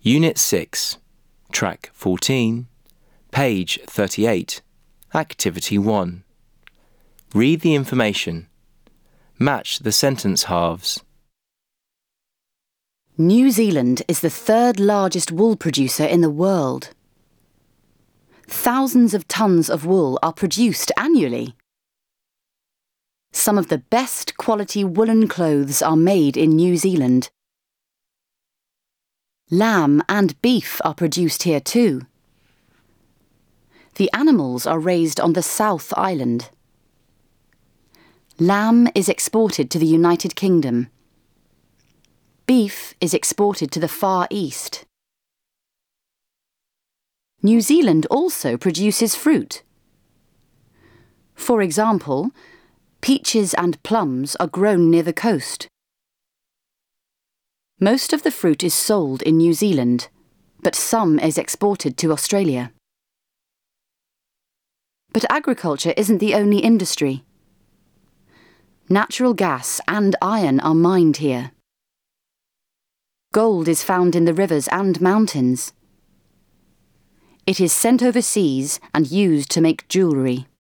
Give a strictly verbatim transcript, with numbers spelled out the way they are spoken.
Unit six, Track fourteen, page thirty-eight, Activity one. Read the information. Match the sentence halves. New Zealand is the third largest wool producer in the world. Thousands of tons of wool are produced annually. Some of the best quality woolen clothes are made in New Zealand. Lamb and beef are produced here too. The animals are raised on the South Island. Lamb is exported to the United Kingdom. Beef is exported to the Far East. New Zealand also produces fruit. For example, peaches and plums are grown near the coast. Most of the fruit is sold in New Zealand, but some is exported to Australia. But agriculture isn't the only industry. Natural gas and iron are mined here. Gold is found in the rivers and mountains. It is sent overseas and used to make jewellery.